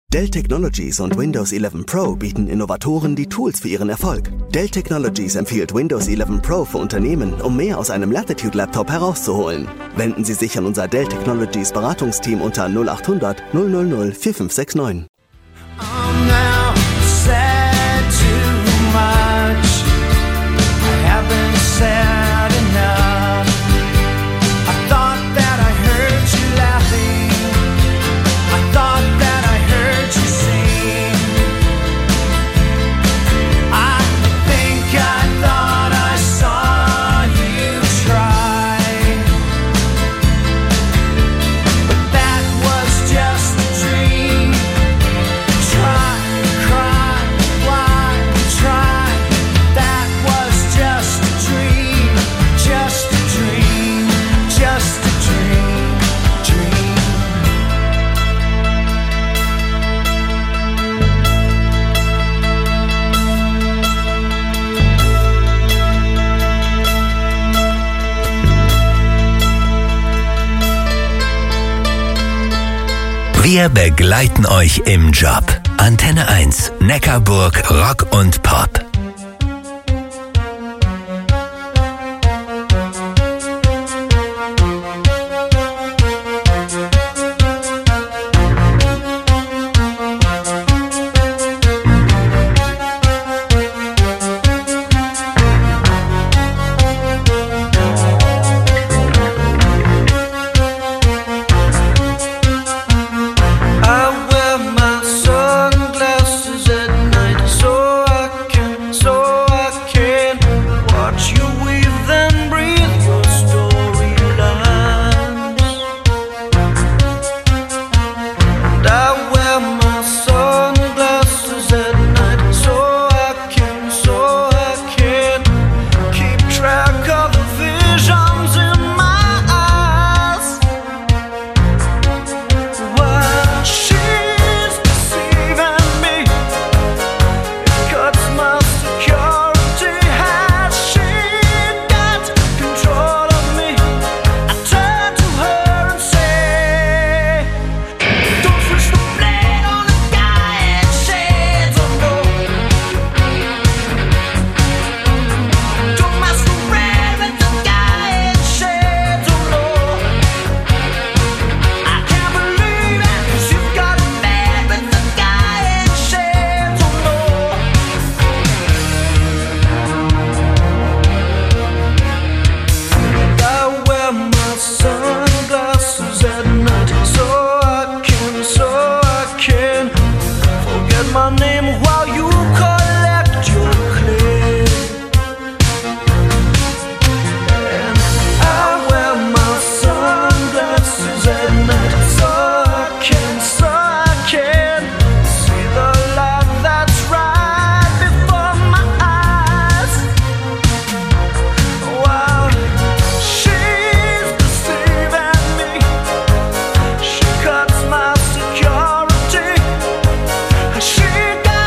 Dell Technologies und Windows 11 Pro bieten Innovatoren die Tools für ihren Erfolg. Dell Technologies empfiehlt Windows 11 Pro für Unternehmen, um mehr aus einem Latitude-Laptop herauszuholen. Wenden Sie sich an unser Dell Technologies Beratungsteam unter 0800 000 4569. Wir begleiten euch im Job. Antenne 1, Neckarburg, Rock und Pop. She got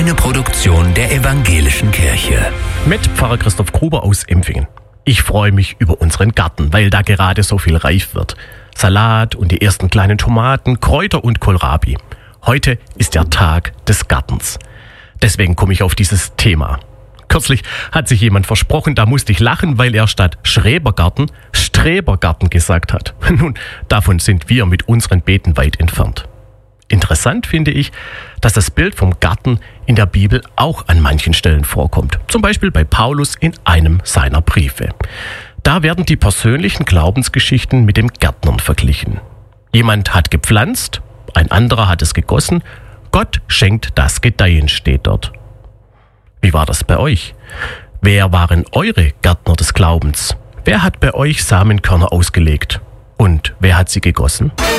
Eine Produktion der Evangelischen Kirche. Mit Pfarrer Christoph Gruber aus Empfingen. Ich freue mich über unseren Garten, weil da gerade so viel reif wird. Salat und die ersten kleinen Tomaten, Kräuter und Kohlrabi. Heute ist der Tag des Gartens. Deswegen komme ich auf dieses Thema. Kürzlich hat sich jemand versprochen, da musste ich lachen, weil er statt Schrebergarten Strebergarten gesagt hat. Nun, davon sind wir mit unseren Beeten weit entfernt. Interessant finde ich, dass das Bild vom Garten in der Bibel auch an manchen Stellen vorkommt. Zum Beispiel bei Paulus in einem seiner Briefe. Da werden die persönlichen Glaubensgeschichten mit dem Gärtnern verglichen. Jemand hat gepflanzt, ein anderer hat es gegossen. Gott schenkt das Gedeihen, steht dort. Wie war das bei euch? Wer waren eure Gärtner des Glaubens? Wer hat bei euch Samenkörner ausgelegt? Und wer hat sie gegossen?